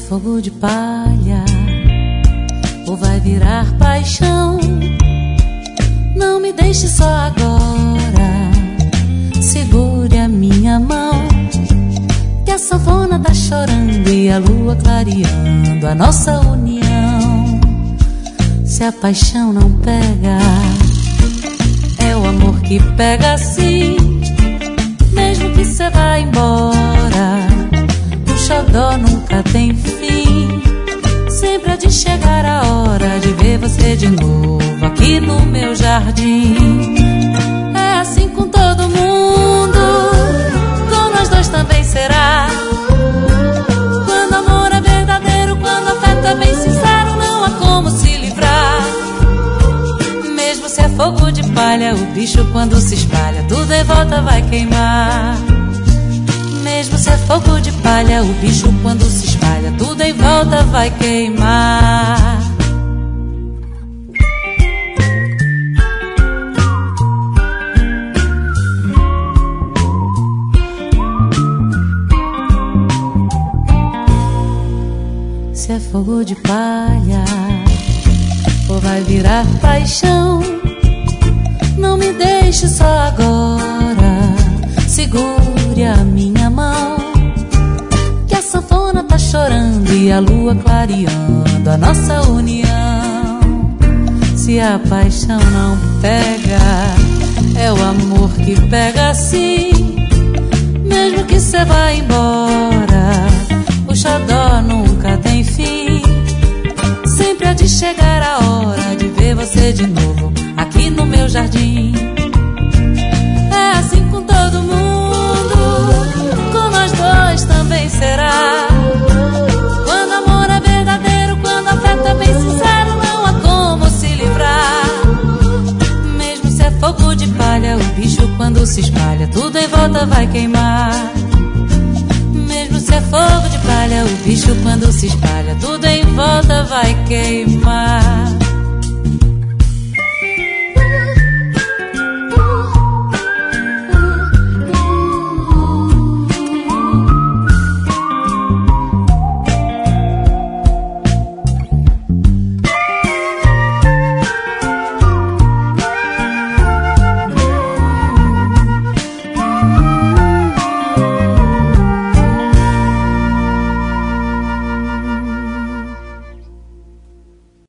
fogo de palha ou vai virar paixão. Não me deixe só agora, segure a minha mão, que a sanfona tá chorando e a lua clareando a nossa união. Se a paixão não pega, é o amor que pega sim. Mesmo que cê vá embora, o xodó nunca tem fim. Sempre há de chegar a hora de ver você de novo aqui no meu jardim. É assim com todo mundo, com nós dois também será. Quando amor é verdadeiro, quando afeto é bem sincero, não há como se livrar. Mesmo se é fogo de palha, o bicho quando se espalha, tudo em volta vai queimar. Mesmo se é fogo de palha, o bicho quando se espalha, tudo em volta vai queimar. Se é fogo de palha ou vai virar paixão, não me deixe só agora, segure a minha mão, que a sanfona tá chorando e a lua clareando a nossa união. Se a paixão não pega, é o amor que pega sim. Mesmo que cê vá embora, o xodó nunca tem fim. Sempre há de chegar a hora de ver você de novo aqui no meu jardim. É assim com todo mundo, com nós dois também será. Quando amor é verdadeiro, quando afeto é bem sincero, não há como se livrar. Mesmo se é fogo de palha, o bicho quando se espalha, tudo em volta vai queimar. Mesmo se é fogo de palha, o bicho quando se espalha, tudo em volta vai queimar.